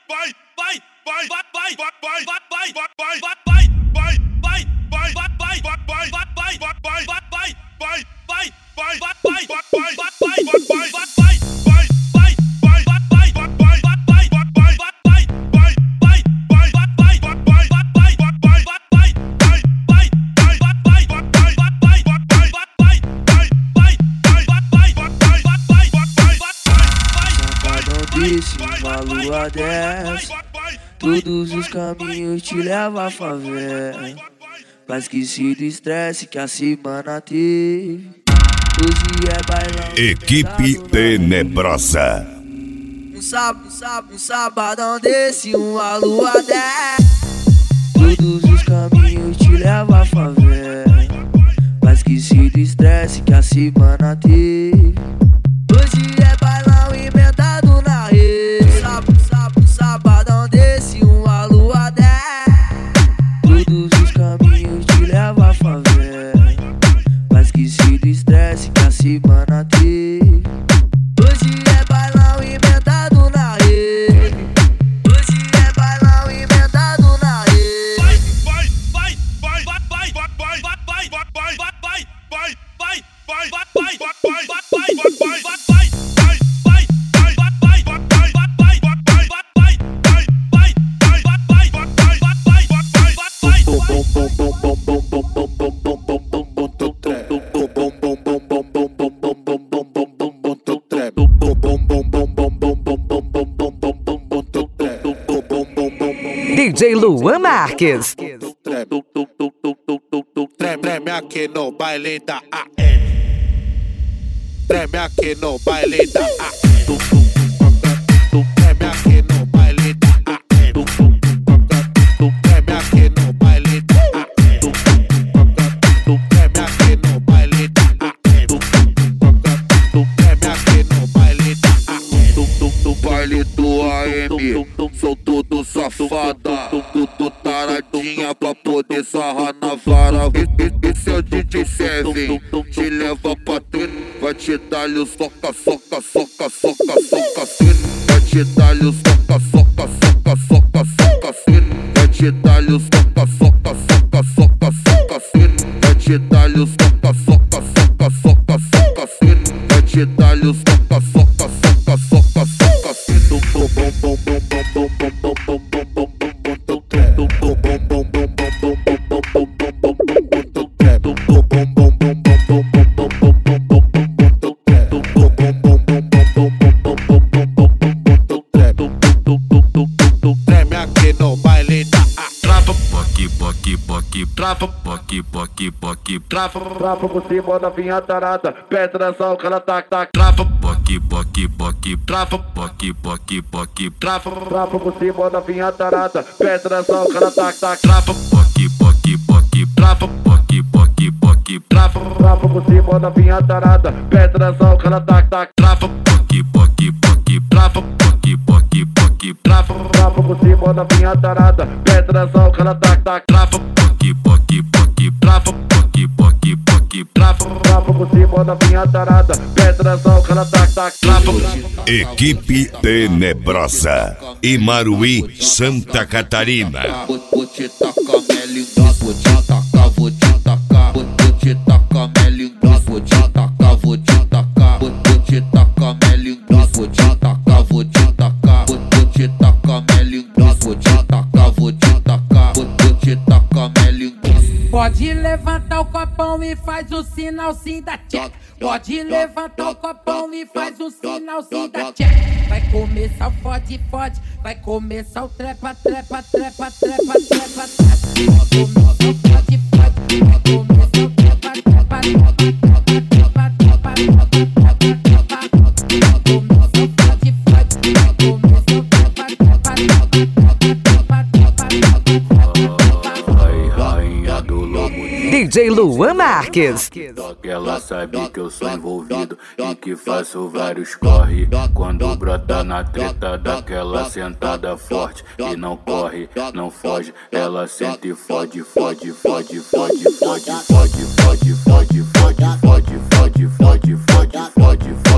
Uma lua desce, todos os caminhos te levam à favela. Pra esquecer do estresse que a semana teve. Hoje é bailão. Equipe Tenebrosa. Um sabadão desse, uma lua desce. Todos os caminhos te levam à favela. Pra esquecer do estresse que a semana teve. Hoje é bailão inventado na rede. Sabadão desse, uma lua desce. Todos os caminhos te levam à favela. Pra esquecer do estresse que a semana teve. Hoje é bailão inventado na rede. Hoje é bailão inventado na rede. DJ Luan Marques. Treme aqui no baile da AM. Treme aqui no baile da AM. Treme aqui no baile da AM. Treme aqui no baile da AM. Treme aqui no baile da AM. Treme aqui no baile da AM. Do baile do AM, sou todo safada, tudo taradinha pra poder sarrar na vara. Esse é o DJ Seven, te leva pra treta, vai te dar-lhe o soca, soca, soca, soca, soca, vai te dar-lhe o soca, soca, soca, soca, soca, vai te dar-lhe o soca, soca, soca, soca, soca, vai te dar-lhe o soca, soca, soca, soca, soca, vai te dar-lhe o soca, soca, soca, soca, soca. Treme aqui no baile da Trava, boque, boque, boque, trava, boque, boque, boque, trava. Trava por cima da vinha tarada, pedra só que ela tac, tac. Trava, boque, boque, boque, trava, boque, boque, boque, trava. Trava por cima da vinha tarada, pedra só que ela tac, tac. Trava, boque, boque, boque, trava, boque, boque, boque, trava. Trava por cima da vinha tarada, pedra só que ela tac, tac. Trava, boque, boque, boque, trava, boque, boque, boque, trava. Trava por cima da vinha tarada, pedra só que ela tac, tac. Trava, boque, boque, boque, trava, boque, boque, boque, trava. Trava por cima da vinha tarada, pedra só que ela tac, tac. Trava. Equipe Tenebrosa. Imaruí, Santa Catarina. Vou te tacar minha linguiça, vou te tacar, vou te tacar. Vou te tacar minha linguiça, vou te tacar, vou te tacar. Vou te tacar minha linguiça, vou te tacar, vou te tacar. Vou te tacar minha linguiça, vou te tacar, vou te tacar. Vou te tacar minha linguiça. Pode levantar o copão e faz o sinalzinho da tcheca. Pode levantar o copão e faz o sinalzinho da tcheca. Vai começar o fode, fode. Vai começar o trepa, trepa, trepa, trepa, trepa, trepa. Vai começar o fode, fode. Vai começar o trepa, trepa, trepa, trepa, trepa, trepa, trepa, trepa. Vai começar o fode, fode. Vai começar o trepa, trepa, trepa, trepa, trepa, trepa. Rainha do lobo. DJ Luan Marques. Só que ela sabe que eu sou envolvido e que faço vários corre. Quando brota na treta, daquela sentada forte e não corre, não foge. Ela sente e fode, fode, fode, fode, fode, fode, fode, fode, fode, fode, fode, fode, fode, fode, fode.